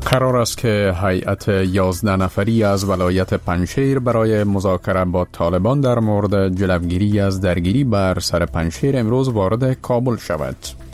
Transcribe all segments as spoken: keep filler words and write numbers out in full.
قرار است که هیئت یازده نفری از ولایت پنجشیر برای مذاکره با طالبان در مورد جلوگیری از درگیری بر سر پنجشیر امروز وارد کابل شود.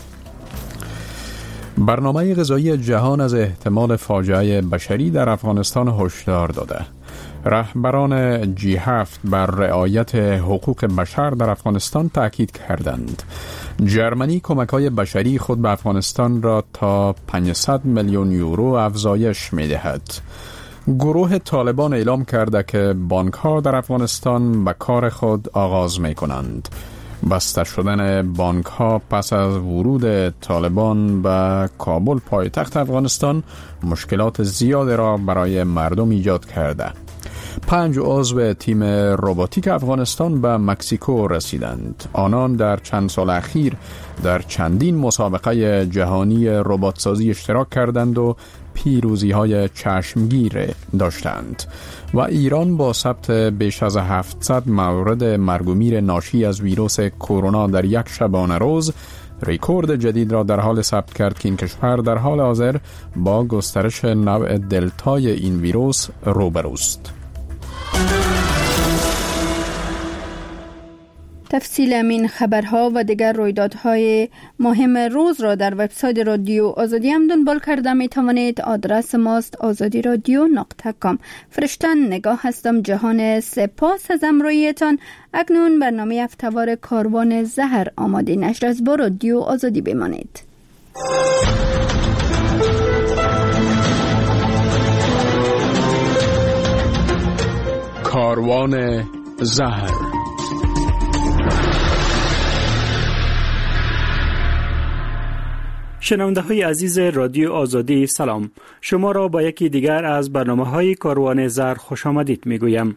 برنامه غذایی جهان از احتمال فاجعه بشری در افغانستان هشدار داده. رهبران جی هفت بر رعایت حقوق بشر در افغانستان تاکید کردند. جرمنی کمک‌های بشری خود به افغانستان را تا پانصد میلیون یورو افزایش می‌دهد. گروه طالبان اعلام کرده که بانک‌ها در افغانستان به کار خود آغاز می‌کنند. بسته شدن بانک‌ها پس از ورود طالبان به کابل پایتخت افغانستان مشکلات زیاد را برای مردم ایجاد کرده. پنج عضو تیم روباتیک افغانستان به مکزیکو رسیدند. آنان در چند سال اخیر در چندین مسابقه جهانی رباتسازی اشتراک کردند و پیروزی‌های چشمگیر داشتند و ایران با ثبت بیش از هفتصد مورد مرگ و میر ناشی از ویروس کرونا در یک شبانه روز رکورد جدید را در حال ثبت کرد که این کشور در حال حاضر با گسترش نوع دلتای این ویروس روبروست. تفصیل این خبرها و دیگر رویدادهای مهم روز را در وبسایت رادیو آزادی هم دنبال کرده می توانید. آدرس ماست آزادی رادیو نقطه کام. فرشتن نگاه هستم جهان. سپاس از همراهیتان. اکنون برنامه هفته‌وار کاروان زهر آماده نشر است. با رادیو آزادی بمانید. کاروان زهر. شنونده های عزیز رادیو آزادی سلام. شما را با یکی دیگر از برنامه های کاروان زهر خوش آمدید می گویم.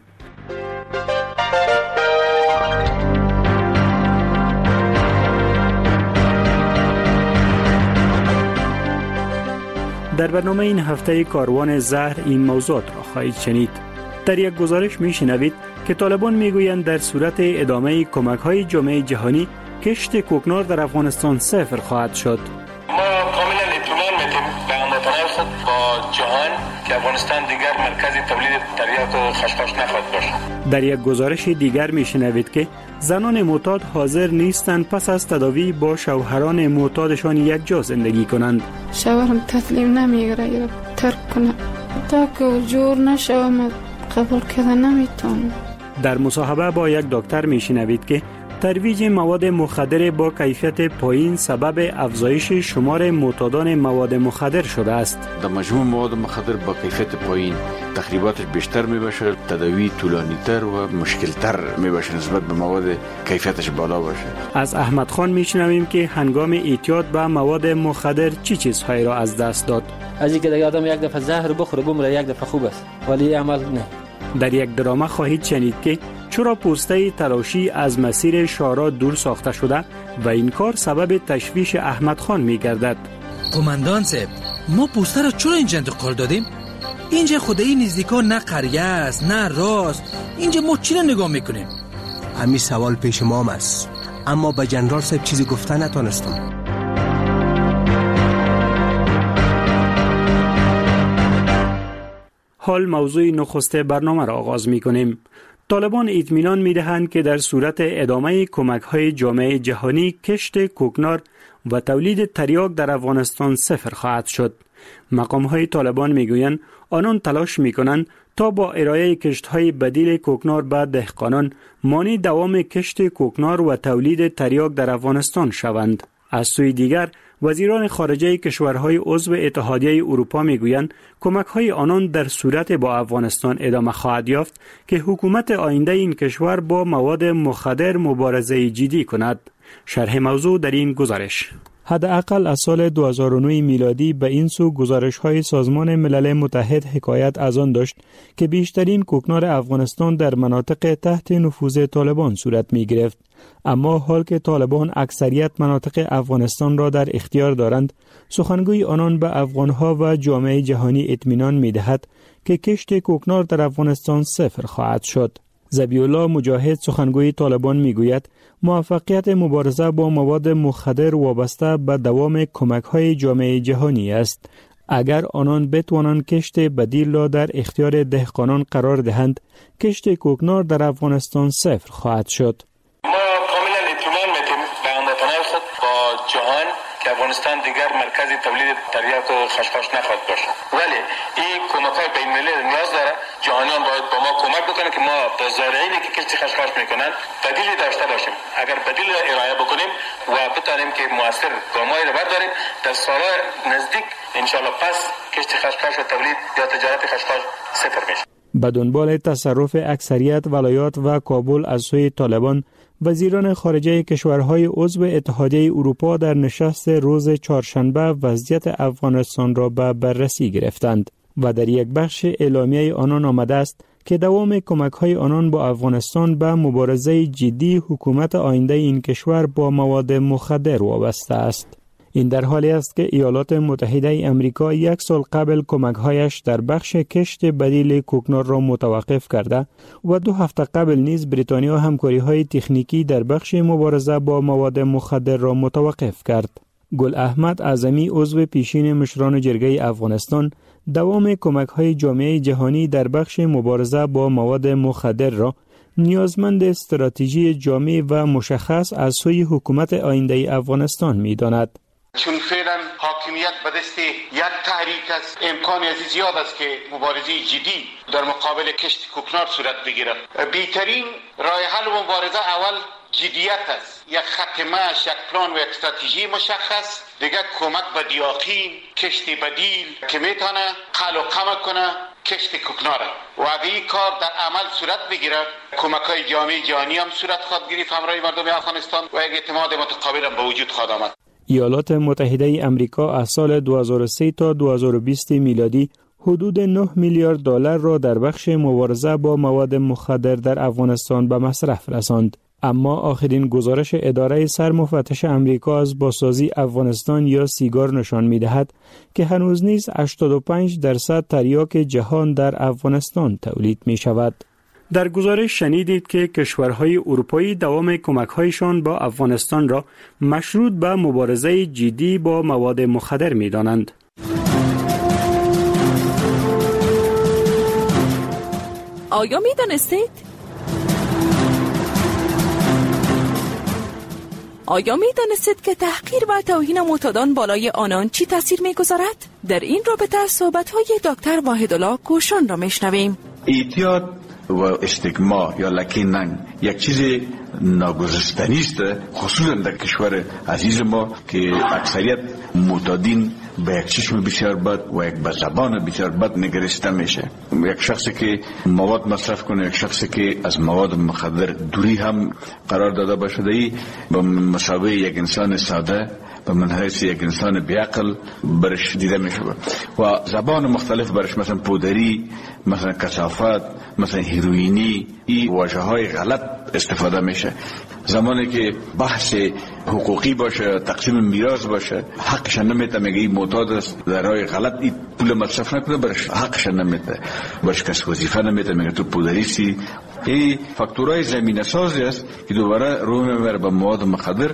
در برنامه این هفته کاروان زهر این موضوعات را خواهید شنید. در یک گزارش می شنوید که طالبان می گویند در صورت ادامه کمک های جامعه جهانی کشت کوکنار در افغانستان صفر خواهد شد. جهان که افغانستان دیگر مرکز تولید تریاک و خشخاش نخواهد باشد. در یک گزارش دیگر میشنوید که زنان معتاد حاضر نیستند پس از تداوی با شوهران معتادشان یک جا زندگی کنند. شوهرم تسلیم نمیگیره یا ترک کنه تا که جور نشوم قبول کردن نمیتونم. در مصاحبه با یک دکتر میشنوید که ترویج مواد مخدر با کیفیت پایین سبب افزایش شمار معتادان مواد مخدر شده است. در مجموع مواد مخدر با کیفیت پایین تخریباتش بیشتر می باشه، تداوی طولانی‌تر و مشکل‌تر می باشه نسبت به مواد کیفیتش بالا باشه. از احمد خان میشنویم که هنگام اعتیاد به مواد مخدر چی چیزهایی را از دست داد. از اینکه دیگه آدم یک دفعه زهر بخوره بمره یک دفعه خوب است ولی عمل نه. در یک درامه خواهید شنید که چرا پوسته تلاشی از مسیر شارع دور ساخته شده و این کار سبب تشویش احمد خان می گردد. قماندان صاحب، ما پوسته را چرا اینجا انتقال دادیم؟ اینجا خدایی نزدیکا نه قریه است نه راست. اینجا ما چی را نگاه میکنیم؟ همین سوال پیش ما است، اما به جنرال صاحب چیزی گفته نتونستم. حال موضوع نخست برنامه را آغاز می کنیم. طالبان اطمینان می دهند که در صورت ادامه کمک های جامعه جهانی کشت کوکنار و تولید تریاک در افغانستان صفر خواهد شد. مقام های طالبان می گویند آنان تلاش می کنند تا با ارائه کشت های بدیل کوکنار به دهقانان مانع دوام کشت کوکنار و تولید تریاک در افغانستان شوند. از سوی دیگر وزیران خارجه کشورهای عضو اتحادیه اروپا میگویند کمک‌های آنان در صورت با افغانستان ادامه خواهد یافت که حکومت آینده این کشور با مواد مخدر مبارزه جدی کند. شرح موضوع در این گزارش. حداقل از سال دو هزار و نه میلادی به این سو گزارش‌های سازمان ملل متحد حکایت از آن داشت که بیشترین کوکنار افغانستان در مناطق تحت نفوذ طالبان صورت می‌گرفت. اما حال که طالبان اکثریت مناطق افغانستان را در اختیار دارند، سخنگوی آنان به افغانها و جامعه جهانی اطمینان می‌دهد که کشت کوکنار در افغانستان صفر خواهد شد. ذبیح الله مجاهد سخنگوی طالبان میگوید موفقیت مبارزه با مواد مخدر وابسته به دوام کمک‌های جامعه جهانی است. اگر آنان بتوانند کشت بدیل را در اختیار دهقانان قرار دهند، کشت کوکنار در افغانستان صفر خواهد شد. ما کاملا اطمینان میتیم به هموطنان خود با جهان که افغانستان دیگر مرکز تولید تریاک و خشخاش نخواهد باشد، ولی این کمک‌های بین‌المللی نیاز داره. جهانیان باید با ما کمک بکنن که ما به زارعینی که کشت خشخاش میکنن بدیلی داشته باشیم. اگر بدیل را ارائه بکنیم و بتونیم که مؤثر گامایی را برداریم، در سال‌های نزدیک انشالله پس کشت خشخاش و تولید یا تجارت خشخاش صفر میشه. به دنبال تصرف اکثریت ولایات و کابل از سوی طالبان، وزیران خارجه کشورهای عضو اتحادیه اروپا در نشست روز چهارشنبه وضعیت افغانستان را به بررسی گرفتند و در یک بخش اعلامیه آنان آمده است که دوام کمک‌های آنان با افغانستان به مبارزه جدی حکومت آینده این کشور با مواد مخدر وابسته است. این در حالی است که ایالات متحده امریکا یک سال قبل کمک‌هایش در بخش کشت بدیل کوکنار را متوقف کرده و دو هفته قبل نیز بریتانیا همکاری‌های تکنیکی در بخش مبارزه با مواد مخدر را متوقف کرد. گل احمد اعظمی عضو پیشین مشران جرگه افغانستان دوام کمک‌های جامعه جهانی در بخش مبارزه با مواد مخدر را نیازمند استراتژی جامع و مشخص از سوی حکومت آینده افغانستان می‌داند. چون فعلا حاکمیت به دست یک تحریک است، امکانی از زیاد است که مبارزه جدی در مقابل کشت کوکنار صورت بگیرد. بهترین راه حل و مبارزه اول جدیت است، یک خط مشی، یک پلان و یک استراتژی مشخص، دیگه کمک به دیاقین، کشت بدیل که میتونه قل و قمع کنه کشت کوکنار و اگه این کار در عمل صورت بگیره، کمک‌های جامعه جهانی هم صورت خواهد گرفت همراه مردم افغانستان و یک اعتماد متقابل هم به وجود خواهد آمد. ایالات متحده امریکا از سال دو هزار و سه تا دو هزار و بیست میلادی حدود نه میلیارد دلار را در بخش مبارزه با مواد مخدر در افغانستان به مصرف رساند. اما آخرین گزارش اداره سرمفتش امریکا از بازسازی افغانستان یا سیگار نشان می‌دهد که هنوز نیز هشتاد و پنج درصد تریاک جهان در افغانستان تولید می‌شود. در گزارش شنیدید که کشورهای اروپایی دوام کمک‌هایشان با افغانستان را مشروط به مبارزه جدی با مواد مخدر می‌دانند. آیا می‌دانستید؟ آیا می دانستید که تحقیر و توهین معتادان بالای آنان چی تاثیر می گذارد؟ در این رابطه صحبت های دکتر واحدالله کوشان را می شنویم. اعتیاد و استیگما یا لکه ننگ یک چیز ناگزیرستنی است، خصوصا در کشور عزیز ما که اکثریت معتادین به یک چشم بسیار بد و یک به زبان بسیار بد نگریسته میشه. یک شخصی که مواد مصرف کنه، یک شخصی که از مواد مخدر دوری هم قرار داده باشه، ای به مسابقه یک انسان ساده به منحیث یک انسان بیعقل برش دیده میشه و زبان مختلف برش، مثلا پودری، مثلا کثافت، مثلا هیروئینی، این واژه های غلط استفاده میشه. زمانی که بحث حقوقی باشه، تقسیم میراث باشه، حقش نمیده، میگه این معتاد است در راه غلط این پول مصرف نکنه، برش حقش نمیده، برش کس وظیفه نمیده، میگه تو پودریستی. این فاکتورهای زمینه سازی است که دوباره روی میبره به مواد مخدر.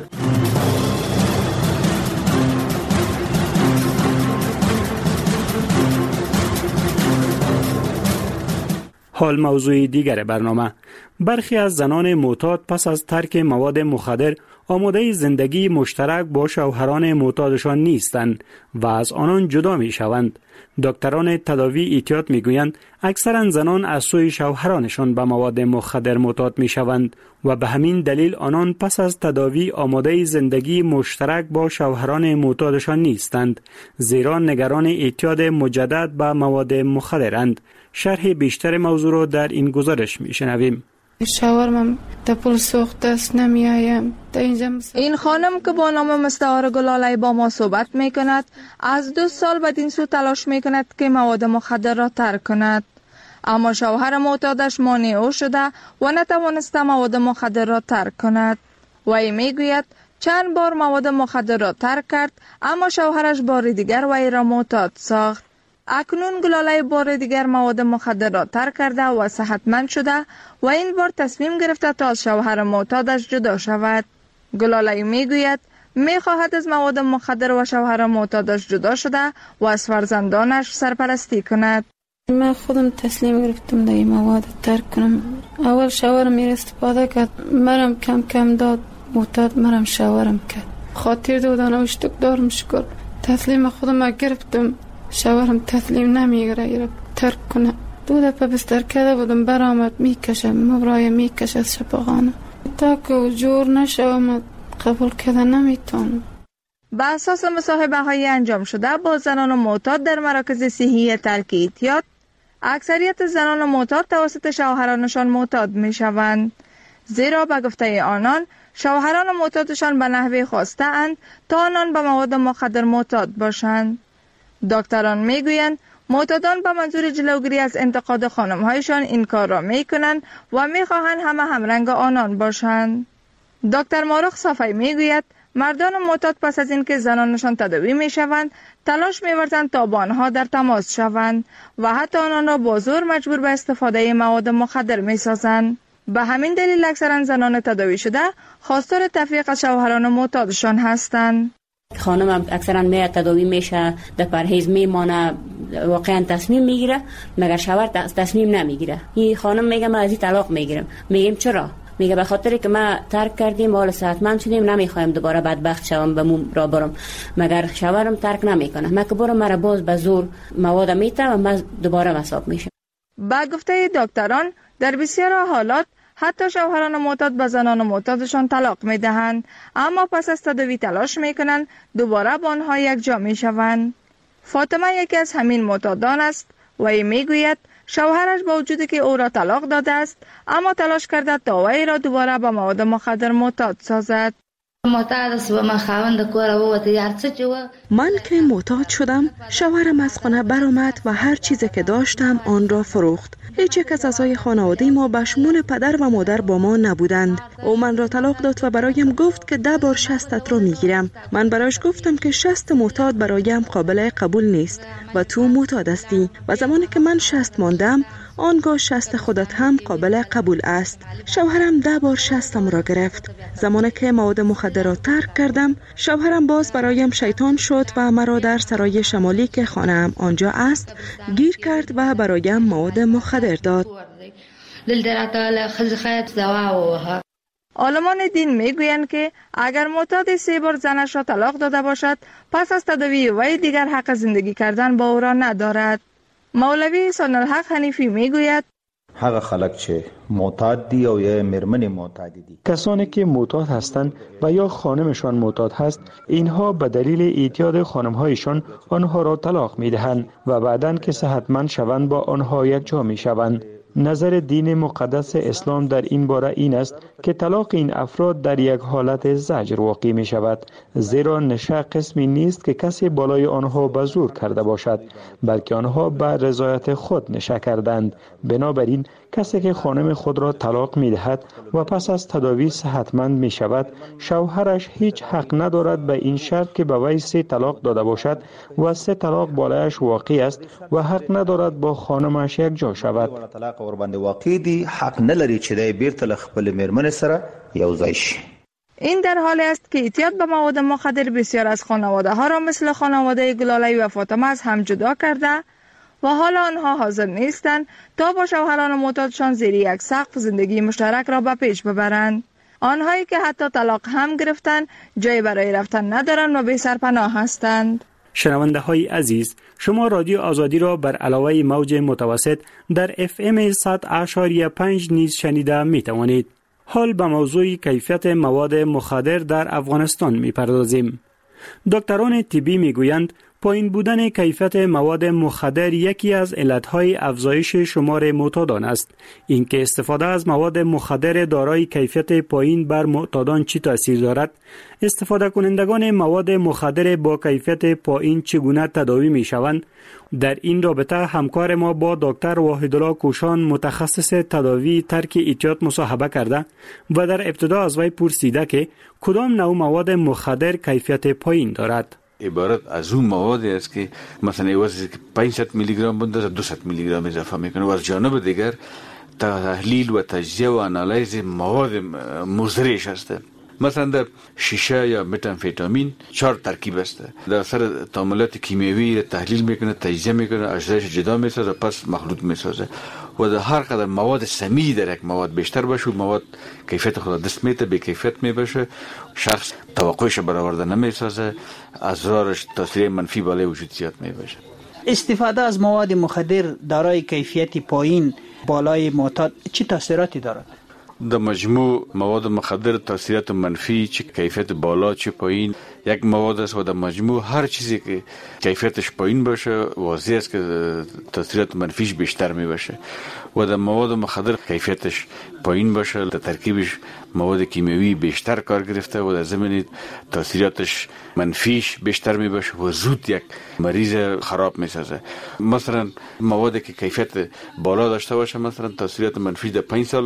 حال موضوع دیگر برنامه. برخی از زنان معتاد پس از ترک مواد مخدر آماده زندگی مشترک با شوهران معتادشان نیستند و از آنان جدا می شوند. دکتران تداوی احتیاط می گویند اکثرا زنان از سوی شوهرانشان به مواد مخدر معتاد می شوند و به همین دلیل آنان پس از تداوی آماده زندگی مشترک با شوهران معتادشان نیستند، زیرا نگران اعتیاد مجدد به مواد مخدرند. شرح بیشتر موضوع را در این گزارش می شنویم. شاورم تا پول سوخت است نمی آیم. این خانم که با نام مستعار گلاله با ما صحبت می کند از دو سال بدین سو تلاش می کند که مواد مخدر را ترک کند، اما شوهر معتادش مانع او شده و نتوانسته مواد مخدر را ترک کند. وی می گوید چند بار مواد مخدر را ترک کرد اما شوهرش بار دیگر وی را معتاد ساخت. اکنون گلاله بار دیگر مواد مخدر را ترک کرده و صحتمند شده و این بار تصمیم گرفته تا از شوهر معتادش جدا شود. گلاله می گوید می خواهد از مواد مخدر و شوهر معتادش جدا شده و از فرزندانش سرپرستی کند. من خودم تصمیم گرفتم در این مواد ترک کنم. اول شوهرم می استفاده کرد، مرم کم کم داد، معتاد مرم شوهرم کرد. خاطر دادن اوشتک دارم شکر. تسلیم خودم گرفتم، شوهرم تسلیم نمیگیره ترک کنه. دو دفعه بستر کرده بودم، برآمد میکشه، مبرای میکشه شبغانه. تا که جور نشوم قبول کردن نمیتونم. به اساس مصاحبه های انجام شده با زنان معتاد در مراکز صحی ترک اعتیاد، اکثریت زنان معتاد توسط شوهرانشان معتاد می شوند. زیرا به گفته آنان شوهران معتادشان به نحوی خواسته اند تا آنان به مواد مخدر معتاد باشند. دکتران می گویند معتادان به منظور جلوگیری از انتقاد خانم‌هایشان این کار را می کنند و می خواهند همه همرنگ آنان باشند. دکتر مارخ صافی می گوید مردان معتاد پس از اینکه زنانشان تداوی می شوند تلاش می ورزند تا با آنها در تماس شوند و حتی آنان را با زور مجبور به استفاده مواد مخدر می سازند. به همین دلیل اکثرا زنان تداوی شده خواستار تفریق از شوهران معتادشان هستند. خانم اکثرا می تداوی میشه، در پرهیز میمانه، واقعا تصمیم میگیره، مگر شوهر تصمیم نمیگیره. این خانم میگه من از این طلاق میگیرم. میگیم چرا؟ میگه به خاطر که ما ترک کردیم، حالا صحتمند شدیم، نمیخوایم دوباره بدبخت شوم به مون را برم. مگر شوهرم ترک نمیکنه، من که برم مرا باز به زور مواد میته و من دوباره مصاب میشم. با گفته دکتران در بسیار حالات حتی شوهران معتاد به زنان معتادشان طلاق می دهند، اما پس از تداوی تلاش می کنند دوباره با آنها یک جا می شوند. فاطمه یکی از همین معتادان است و ای می گوید شوهرش با وجودی که او را طلاق داده است اما تلاش کرده تا وی را دوباره به مواد مخدر معتاد سازد. من که معتاد شدم، شوهرم از خانه برآمد و هر چیزی که داشتم آن را فروخت. هیچ یک از اعضای خانواده ما به شمول پدر و مادر با ما نبودند. او من را طلاق داد و برایم گفت که ده بار شستت را میگیرم. من برایش گفتم که شست معتاد برایم قابل قبول نیست و تو معتاد هستی و زمانی که من شست ماندم آنگاه شست خودت هم قابل قبول است. شوهرم ده بار شستم را گرفت. زمانی که مواد مخدر را ترک کردم، شوهرم باز برایم شیطان شد و مرا در سرای شمالی که خانه‌ام آنجا است گیر کرد و برایم مواد مخدر داد. عالمان دین میگویند که اگر معتاد سه بار زنش را طلاق داده باشد، پس از تداوی وی دیگر حق زندگی کردن با او را ندارد. مولوی احسان الحق حنیفی میگوید هغه خلک چې معتاد دی او یا مرمن معتاد دی، کسانی که معتاد هستند و یا خانمشان معتاد هست، اینها به دلیل اعتیاد خانمهایشان آنها را طلاق میدهند و بعداً که صحتمند شوند با آنها یک جا میشوند. نظر دین مقدس اسلام در این باره این است که طلاق این افراد در یک حالت زجر واقع می شود، زیرا نشه قسمی نیست که کسی بالای آنها به زور کرده باشد، بلکه آنها به رضایت خود نشه کردند. بنابراین کسی که خانم خود را طلاق می دهد و پس از تداوی صحتمند می شود، شوهرش هیچ حق ندارد به این شرط که به وی سه طلاق داده باشد و سه طلاق بالایش واقع است و حق ندارد با خانمش یک جا شود. ور باندې واقع دی، حق نه لري چې د بیرته خپل میرمن سره یو ځای شي. این در حالی است که اعتیاد به مواد مخدر بسیار از خانواده ها را مثل خانواده گلالی و فاطمه از هم جدا کرده و حالا آنها حاضر نیستند تا با شوهران معتادشان زیر یک سقف زندگی مشترک را به پیش ببرند. آنهایی که حتی طلاق هم گرفتند جایی برای رفتن ندارند و بی سرپناه هستند. شنونده های عزیز، شما رادیو آزادی را بر علاوه موج متوسط در اف ام صد اشاریه پنج نیز شنیده می توانید. حال به موضوع کیفیت مواد مخدر در افغانستان می پردازیم. دکتران طبی می گویند پایین بودن کیفیت مواد مخدر یکی از علتهای افزایش شمار معتادان است. اینکه استفاده از مواد مخدر دارای کیفیت پایین بر معتادان چی تاثیر دارد؟ استفاده کنندگان مواد مخدر با کیفیت پایین چگونه تداوی می شوند؟ در این رابطه همکار ما با دکتر واحدالله کوشان متخصص تداوی ترک اعتیاد مصاحبه کرده و در ابتدا از وی پرسیده که کدام نوع مواد مخدر کیفیت پایین دارد. عبارت از اون موادی است که مثلا ایوازی که پانصد میلی گرم بنده دویست میلی گرم اضافه میکنه و از جانب دیگر تحلیل و تجزیه و آنالیز مواد مضرش است. مثلا در شیشه یا متامفتامین چهار ترکیب است. در اثر تعاملات کیمیایی تحلیل میکنه، تجزیه میکنه، اجزایش جدا میسازه، پس مخلوط میسازه. و در هر قدر مواد سمی در یک مواد بیشتر باشه، مواد کیفیت خود دست میته، به کیفیت میباشه، شخص توقعش برآورده نمیسازه، اضرارش تاثیر منفی بالای وجود زیاد میباشه. استفاده از مواد مخدر دارای کیفیت پایین بالای معتاد چه تاثیراتی دارد؟ در مجموع مواد مخدر تاثیرات منفی چه کیفیت بالا چه پایین یک مواد است و در مجموع هر چیزی که کیفیتش پایین باشه واضح است که تاثیرات منفیش بیشتر می باشه. و در مواد مخدر کیفیتش پایین باشه، در ترکیبش مواد کیمیایی بیشتر کار گرفته و در ضمن تاثیراتش منفیش بیشتر می باشه و زود یک مریض خراب می سازه. مثلا موادی که کیفیت بالا داشته باشه، مثلا تاثیرات منفی در پنج سال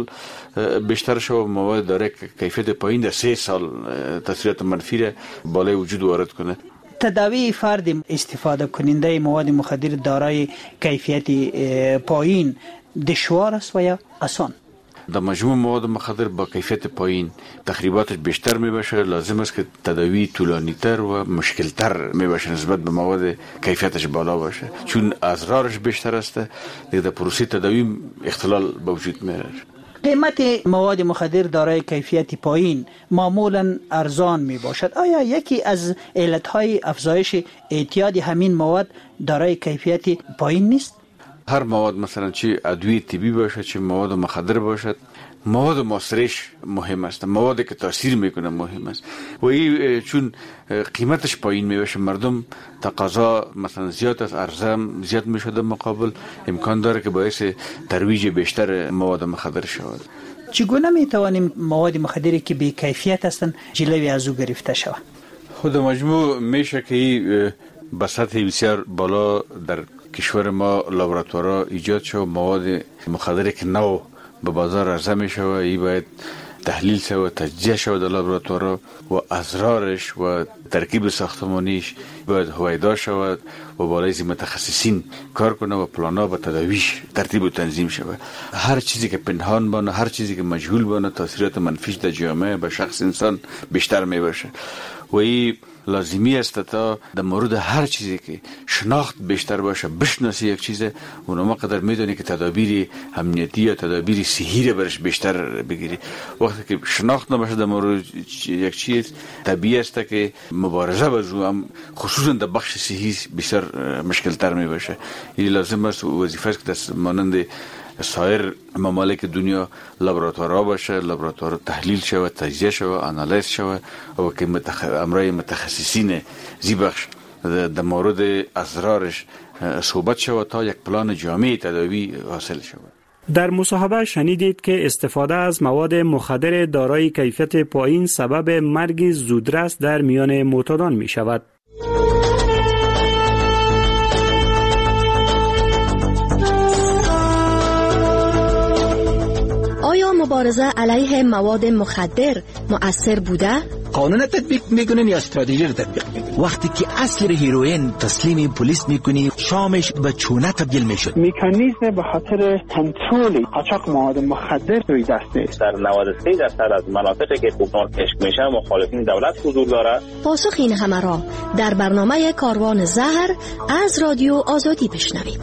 بیشتر شو، مواد داره کیفیت پایین در سه سال تاثیرات منفی را بالای وجود وارد کنه. تداوی فرد استفاده کننده مواد مخدر دارای کیفیت پایین دشوار است و یا آسان؟ در مجموع مواد مخدر با کیفیت پایین تخریباتش بیشتر می باشه، لازم است که تداوی طولانی تر و مشکل تر می باشه نسبت به مواد کیفیتش بالا باشه، چون اضرارش بیشتر است. در پروسه تداوی اختلال به وجود می رسد. قیمت مواد مخدر دارای کیفیت پایین معمولا ارزان می باشد. آیا یکی از علتهای افزایش اعتیاد همین مواد دارای کیفیت پایین نیست؟ هر مواد مثلا چه ادویه طبی باشد چه مواد مخدر باشد، مواد مؤثرش مهم است، موادی که تاثیر میکنه مهم است و این چون قیمتش پایین میشه مردم تقاضا مثلا زیاد است، عرضه زیاد میشده مقابل، امکان داره که باعث ترویج بیشتر مواد مخدر شود. چگونه میتوانیم مواد مخدری که بی کیفیت هستند جلوی از او گرفته شود؟ خود مجموع میشه که به سطح بسیار بالا در کشور ما لابراتوارها ایجاد شد، مواد مخدری که نو به بازار عرضه می شود ای باید تحلیل شود، تجزیه شود در لابراتوارها و اضرارش و ترکیب ساختمانیش باید هویدا شود و بالای متخصصین کار کنه و پلانا به تداویش ترتیب و تنظیم شود. هر چیزی که پنهان بانه، هر چیزی که مجهول بانه، تاثیرات منفیش در جامعه به شخص انسان بیشتر می باشه و این لازمی است تا در مورد هر چیزی که شناخت بیشتر باشه، بشناسی یک چیز اونما قدر میدونی که تدابیر امنیتی یا تدابیر صحی را برش بیشتر بگیری. وقتی که شناخت نباشه در مورد یک چیز طبیعی است که مبارزه با هم خصوصا در بخش صحی بسیار مشکل تر می باشه. این لازم است وظیفه است که دست مانند سایر ممالک دنیا لابراتوارها باشه، لابراتوار تحلیل شود، تجزیه شود، آنالیز شود و که متخ... امرای متخصصین زی بخش در مورد اضرارش صحبت شود تا یک پلان جامع تداوی حاصل شود. در مصاحبه شنیدید که استفاده از مواد مخدر دارای کیفیت پایین سبب مرگ زودرس در میان معتادان می شود. آیا مبارزه علیه مواد مخدر مؤثر بوده؟ قانون تطبیق میکنین یا استراتژی رو تطبیق میکنین؟ وقتی که اصل هیروئین تسلیم پلیس میکنی شامش به چونه تبدیل میشد. مکانیزم به خاطر کنترل قاچاق مواد مخدر روی دست است. در نود و سه درصد از مناطقی که کوکنار کشف میشه مخالفین دولت حضور داره. پاسخ این همه را در برنامه کاروان زهر از رادیو آزادی بشنوید.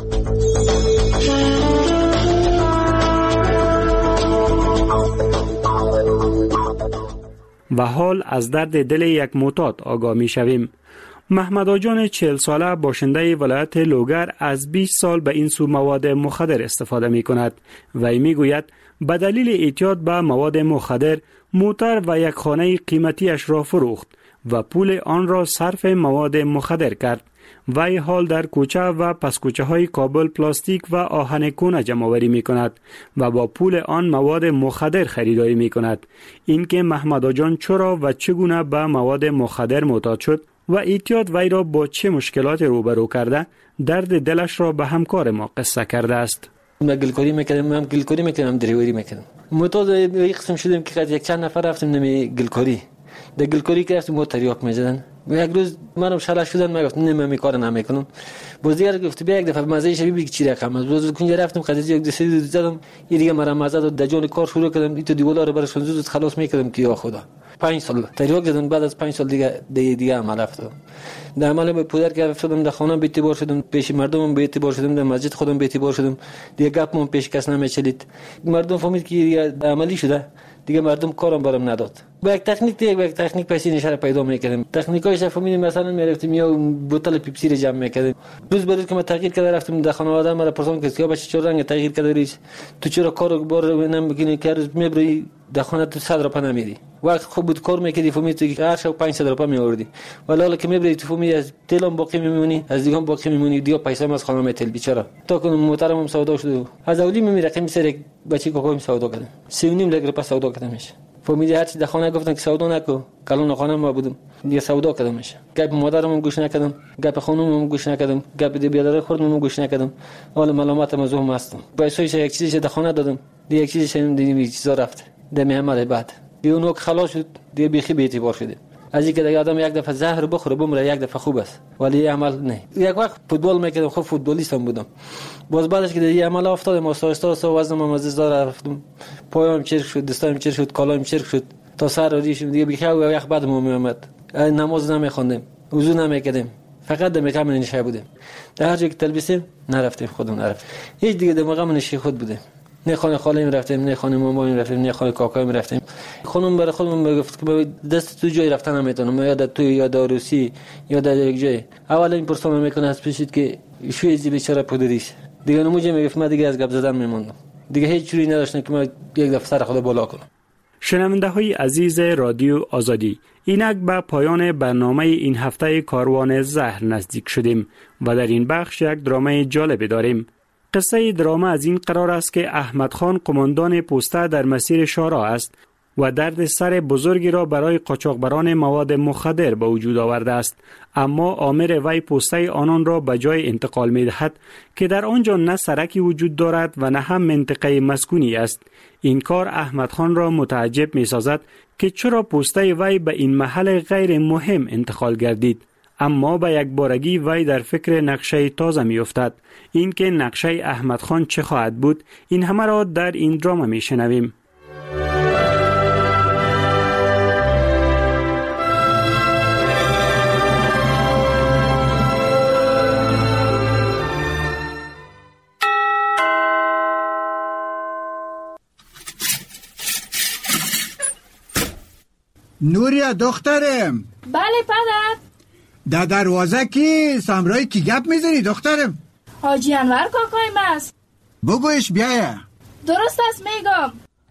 و حال از درد دل یک معتاد آگاه می شویم. محمد آجان چهل ساله باشنده ولایت لوگر از بیست سال به این سو مواد مخدر استفاده می کند و می گوید به دلیل اعتیاد به مواد مخدر موتر و یک خانه قیمتیش را فروخت و پول آن را صرف مواد مخدر کرد. وی حال در کوچه و پس کوچه های کابل پلاستیک و آهن کونه جمع آوری می کند و با پول آن مواد مخدر خریداری می کند. این که محمد آجان چرا و چگونه به مواد مخدر معتاد شد و اعتیاد وی را با چه مشکلات روبرو کرده، درد دلش را به همکار ما قصه کرده است. من گلکاری میکردم، من گلکاری میکردم، دریوری میکردم. معتاد یک قسم شدیم که یک چند نفر رفتیم نمی گلکاری. در گلکاری که رفتیم ما تریاک میزدن. یک روز منم شلش شدن، من گفتم نه من می کار نمیکنم. باز دیگر گفت بیا یک دفعه مزه شبیه بگی چی رقم است. باز کنجا رفتم خدیجه یک دسته زدم، یه دیگه مرا مزه داد، دجال کار شروع کردم، این تو دیوار رو برش زود خلاص میکردم که یا خدا. پنج سال تریاک زدن، بعد از پنج سال دیگه دیگه, دیگه عمل افتاد. در عمل به پدر گرفتم، در خانه به اعتبار شدم، پیش مردم به اعتبار شدم، در مسجد خودم به اعتبار شدم. دیگه گپم پیش کس نمیچلید. مردم فهمید که عملی شده. دیگه مردم کارم برام نداد. با یک تکنیک دیگه با یک تکنیک پیسی نشاره پیدا میکردیم. تکنیکایش فهمیدیم، مثلا میرفتیم یا بوتل پیپسی رو جمع میکردیم. روز بعد که ما تغییر کرده رفتیم در خانواده، مرا پرسان که سیاه بچه چرا رنگ تغییر کرده ریش، تو چرا کارو بار نمیکنی که روز میبری در خانه تو صد روپا نمیدی. وقت خوب بود کار میکردی فهمیدی که هر شب پانصد روپا میآوردی، ولی حالا که میبری تو فهمیدی از تلم باقی میمونی، از دیگه باقی میمونی، دیگه پیسه از خانه میتل بیچاره. تا کنم محترمم سودا شد، از اولی میمیره که میسر یک بچه کوکویم سودا کردم، سه و نیم لک روپا سودا کردمش. فهمیدی هرچی در خانه گفتن که سودا نکو، کلون خانه ما بودم دیگه سودا کردمش. گپ مادرم گوش نکردم، گپ خانومم گوش نکردم، گپ دی بیادر خودم گوش نکردم. حالا ملامت مزوم هستم. پیسایش یک چیزی در خانه دادم، دیگه یک چیزی شدم دیگه چیزا رفت. دم عمل بعد دیگه اونو خلاص شد، دیگه بیخی به اعتبار شده. از اینکه دیگه آدم یک دفعه زهر بخوره بمره یک دفعه خوب است، ولی عمل نه. یک وقت فوتبال میکردم، خوب فوتبالیستم بودم. باز بعدش که دیگه عمل افتادم، آساستا آساستا وزنم از زار رفتم، پایم چرخ شد، دستام چرخ شد، کالایم چرخ شد، تا سر ریشم دیگه بیخی و یک بعد می اومد. نماز نمیخوندم، وضو نمیکردم، فقط دم کم نشه بودم. در هر جایی که تلبیسیم نرفتم، خودم نرفت. هیچ دیگه دماغم نشی خود بوده. نه خانه خاله‌ام رفتم، نه خانه مامانم رفتم، نه خانه کاکایم رفتم. خانم برای خودم میگفت که دست تو جای رفتن نمیتونم، یا در تو یا در روسی یا در یک جای. اولا این پرسان میکنه از پیشید که شو ایزی بیچاره پدریش. دیگه نموجه میگفت من دیگه از گپ زدن میموندم. دیگه هیچ چیزی نداشتم که من یک دفعه سر خود بالا کنم. شنونده های عزیز رادیو آزادی، اینک به پایان برنامه این هفته کاروان زهر نزدیک شدیم و در این بخش یک درامه جالب داریم. قصه دراما از این قرار است که احمد خان قماندان پوسته در مسیر شارع است و درد سر بزرگی را برای قاچاقبران مواد مخدر به وجود آورده است، اما آمر وی پوسته آنان را به جای انتقال می دهد که در آنجا نه سرکی وجود دارد و نه هم منطقه مسکونی است. این کار احمد خان را متعجب می سازد که چرا پوسته وی به این محل غیر مهم انتقال گردید. اما به یک بارگی وی در فکر نقشه تازه می افتد. این که نقشه احمد خان چه خواهد بود، این همه را در این دراما می شنویم. نوریا دخترم. بله پدر. در دروازه کی سمرای کی گپ میزنی دخترم؟ حاجی انور کاکایم است. بگویش بیایه. درست است میگم.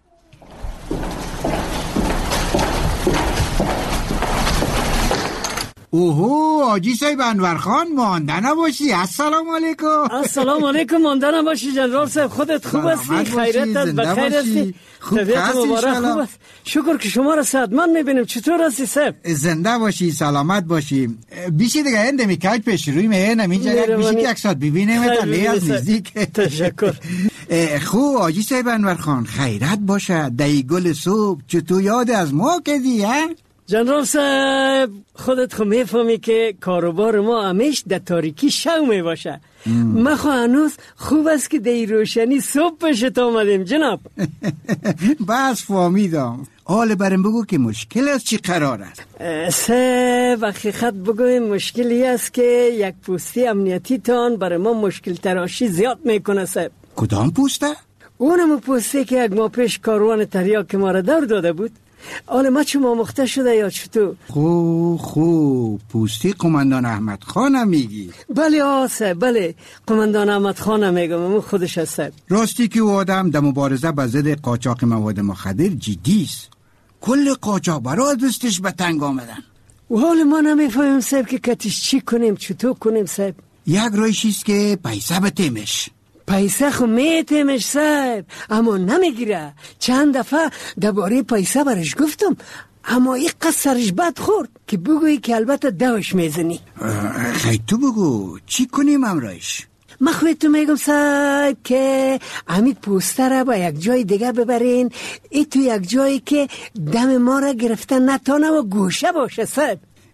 اوهو حاجی صاحب انور خان، مانده نباشی. السلام علیکم. السلام علیکم. مانده نباشی جنرال صاحب، خودت خوب هستی؟ خیرت است؟ بخیر هستی؟ طبیعت مبارک خوب است؟ شکر که شما را صحتمند میبینیم. چطور هستی صاحب؟ زنده باشی، سلامت باشی. بیشی دیگه هنده میکاج پیش روی مهنم اینجا بیشی که یک ساعت ببینیم تا لی از نزدیک. تشکر. خوب حاجی صاحب انور خان، خیرت باشه. دی گل صبح چطور یاد از ما کردی ها؟ جنرال صاحب خودت خو میفهمی که کاروبار ما همیش در تاریکی شو می باشه. ما خو هنوز خوب است که در روشنی صبح پیشت آمدیم جناب. بس فهمیدم. حال برم بگو که مشکل است چی قرار است؟ صاحب حقیقت بگویم مشکلی است که یک پوستی امنیتی تان برای ما مشکل تراشی زیاد میکنه صاحب. کدام پوسته؟ اونم پوستی که یک ماه پیش کاروان تریاک ما را دور داده بود. آله ما چون مامخته شده یا چطور؟ خو خو پوستی قماندان احمد خانم میگی؟ بله آسه بله قماندان احمد خانم میگم، اون خودش هست. راستی که او آدم در مبارزه با ضد قاچاق مواد مخدر جدی است. کل قاچاقبرا دستش به تنگ آمدن. و حال ما نمیفهمیم صاحب که کتیش چی کنیم چطور کنیم صاحب. یک رایش است که پیسه بتیمش. پیسه خو میتیمش صاحب، اما نمیگیره. چند دفعه درباره پیسه برش گفتم، اما این قصد سرش بد خورد که بگویی که البته دوش میزنی. خیلی تو بگو چی کنیم امرایش؟ من خواهی تو میگم صاحب که امید پوسته را با یک جای دیگه ببرین، ای تو یک جایی که دم ما را گرفتن نتانه و گوشه باشه صاحب.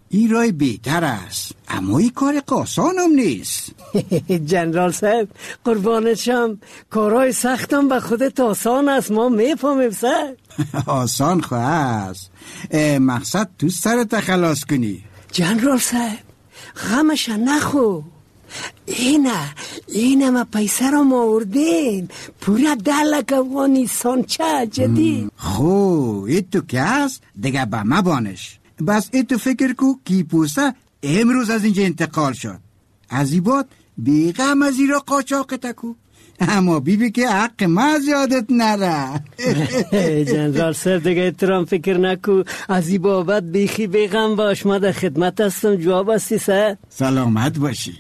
این رای بهتر است، اما این کار آسانم نیست. جنرال صاحب قربانت شم، کارهای سختم به خودت آسان است، ما میفهمیم صاحب. آسان خواه است، مقصد تو سرت خلاص کنی. جنرال صاحب غمش نخو، اینه اینه ما پیسه را ما اردیم پورا ده لک افغانستان چه جدید. خو ایتو که هست دیگه با ما بانش، بس ایتو فکر کو کی پوسته امروز از اینجا انتقال شد، از این بعد بیغم از این را قاچاق تکو، اما بیبی که حق ما زیادت نره. جنرال سر دیگه اترام فکر نکو، از این بابت بیخی بیغم باش، ما در خدمت هستم، جواب هستی سر. سلامت باشی.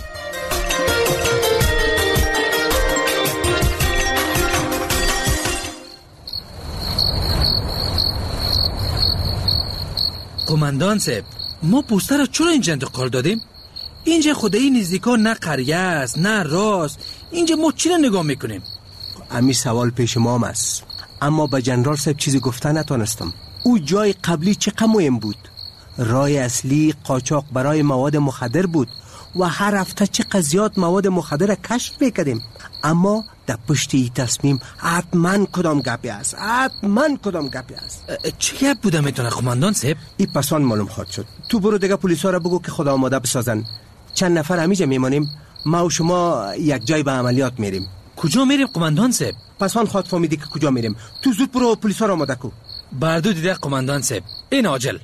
قماندان صاحب ما پوسته را چرا اینجا انتقال دادیم؟ اینجا خدایی نزدیکا نه قریه است نه راست، اینجا ما چی را نگاه میکنیم؟ امی سوال پیش ما است، اما به جنرال صاحب چیزی گفته نتونستم. او جای قبلی چقدر مهم بود، راه اصلی قاچاق برای مواد مخدر بود و هر هفته چقدر زیاد مواد مخدر کشف میکردیم، اما در پشت این تصمیم حتما کدام گپی است، حتما کدام گپی است. چه گپ بوده میتونه قماندان صاحب؟ این پسان معلوم خواهد شد. تو برو دیگه پلیسا را بگو که خدا آماده بسازن، چند نفر همیجا میمانیم، ما و شما یک جای به عملیات میریم. کجا میریم قماندان صاحب؟ پسان خواهد فهمیدی که کجا میریم. تو زود برو پلیسا را آماده کو. بردو دیده قماندان صاحب، این عاجل.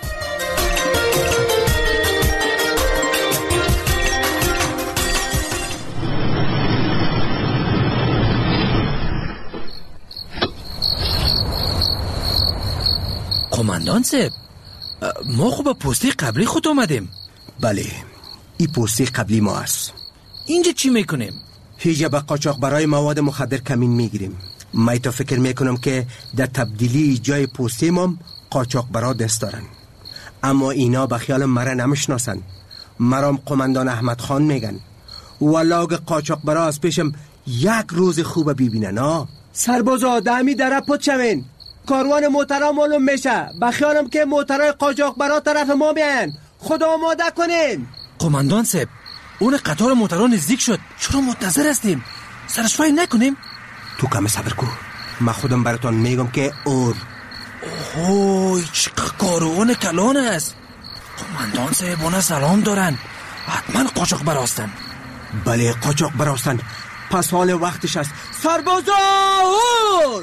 قماندان صاحب ما خوب پستی قبلی خود آمدیم. بله این پستی قبلی ما است. اینجا چی میکنیم؟ هیچ به قاچاق برای مواد مخدر کمین میگیریم. من تا فکر میکنم که در تبدیلی جای پستی ما قاچاق برا دست دارن، اما اینا به خیال مرا نمیشناسن. مرام قماندان احمد خان میگن، ولاگ قاچاق برا از پیشم یک روز خوب ببینن. ها سربازا دمی در پد شوین، کاروان موترا معلوم میشه، بخیالم که موترای قاچاق برا طرف ما میان، خدا آماده کنین. قماندان صاحب اون قطار موترا نزدیک شد، چرا منتظر هستیم؟ سرشوایی نکنیم؟ تو کم صبر کو، من خودم براتون میگم که اور. اوه چقدر کاروان کلان است. قماندان صاحب اونا سلام دارن، حتما قاچاق براستن. بله قاچاق براستن، پس حال وقتش است. سربازا اور!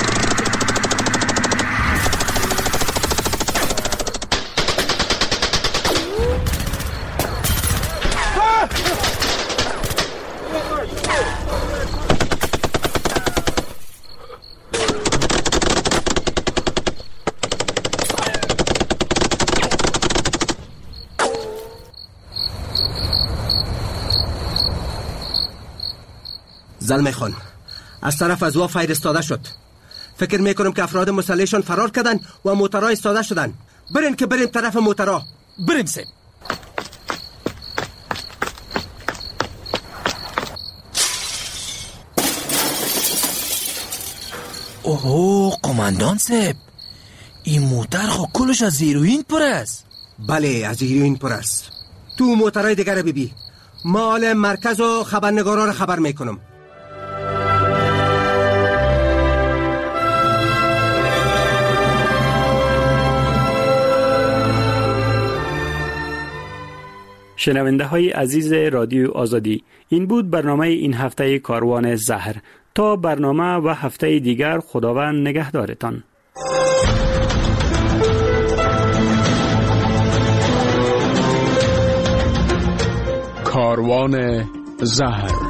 زلمه خان از طرف از وا فایر استاده شد. فکر میکنم که افراد مسلحشان فرار کردن و موترها استاده شدن. برین که بریم طرف موترها. بریم سیم. اوه قماندان صاحب این موتر خو کلش از هیروئین پر است. بله از هیروئین پر است. تو موترهای دیگر رو ببی، ما حال مرکز و خبرنگارا رو خبر میکنم. شنونده های عزیز رادیو آزادی، این بود برنامه این هفته کاروان زهر. تا برنامه و هفته دیگر خداوند نگهدارتان. کاروان زهر.